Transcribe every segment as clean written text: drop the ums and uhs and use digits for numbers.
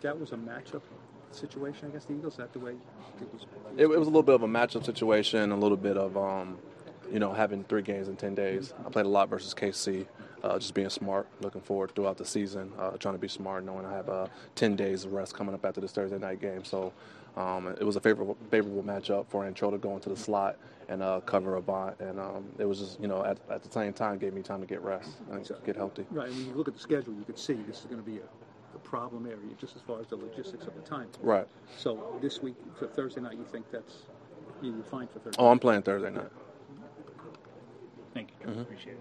that was a matchup situation against the Eagles? Is that the way it was? It was a little bit of a matchup situation, a little bit of having 3 games in 10 days. I played a lot versus KC, just being smart, looking forward throughout the season, trying to be smart, knowing I have 10 days of rest coming up after this Thursday night game. So it was a favorable matchup for Antro to go into the slot and cover Avant. And it was just, at the same time, gave me time to get rest and get healthy. Right. When you look at the schedule, you could see this is going to be a problem area just as far as the logistics of the time. Right. So this week, for Thursday night, you think you're fine for Thursday night? I'm playing Thursday night. Thank you, Joe. Appreciate it.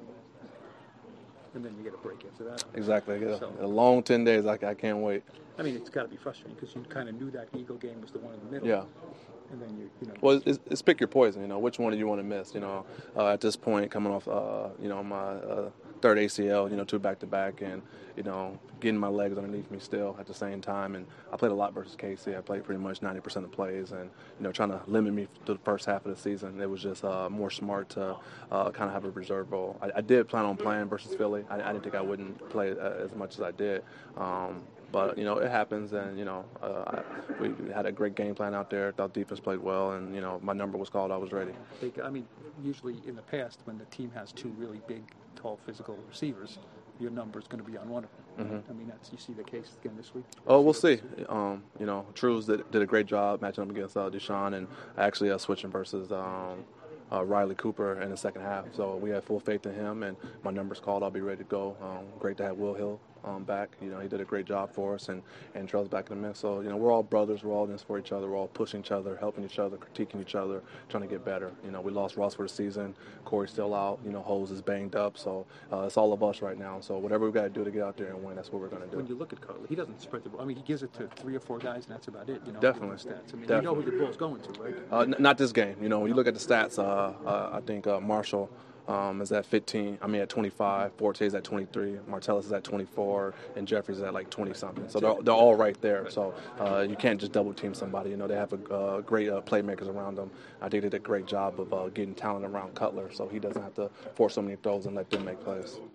And then you get a break after that. Exactly. A long 10 days. I can't wait. I mean, it's got to be frustrating because you kind of knew that Eagle game was the one in the middle. Yeah. And then Well, it's pick your poison. Which one do you want to miss? At this point, coming off, my third ACL, 2 back-to-back, and getting my legs underneath me still at the same time. And I played a lot versus KC. I played pretty much 90% of the plays, and trying to limit me through the first half of the season. It was just more smart to kind of have a reserve role. I did plan on playing versus Philly. I didn't think I wouldn't play as much as I did. But, it happens, and, we had a great game plan out there. Thought defense played well, and, my number was called. I was ready. Usually in the past, when the team has 2 really big, tall, physical receivers, your number is going to be on one of them. Mm-hmm. You see the case again this week? Oh, we'll see. Trues did a great job matching up against Deshaun, and actually switching versus Riley Cooper in the second half. So we have full faith in him, and my number's called. I'll be ready to go. Great to have Will Hill back. He did a great job for us, and Trell's back in the mix. So, we're all brothers. We're all in this for each other. We're all pushing each other, helping each other, critiquing each other, trying to get better. We lost Ross for the season. Corey's still out. Hose is banged up. So it's all of us right now. So whatever we've got to do to get out there and win, that's what we're going to do. When you look at Cutler, he doesn't spread the ball. He gives it to 3 or 4 guys, and that's about it. Definitely. Stats. Definitely. You know who the ball's going to, right? Not this game. When you look at the stats, I think Marshall is at 15. At 25. Forte is at 23. Martellus is at 24, and Jeffries is at 20-something. So they're all right there. So you can't just double team somebody. They have a great playmakers around them. I think they did a great job of getting talent around Cutler, so he doesn't have to force so many throws and let them make plays.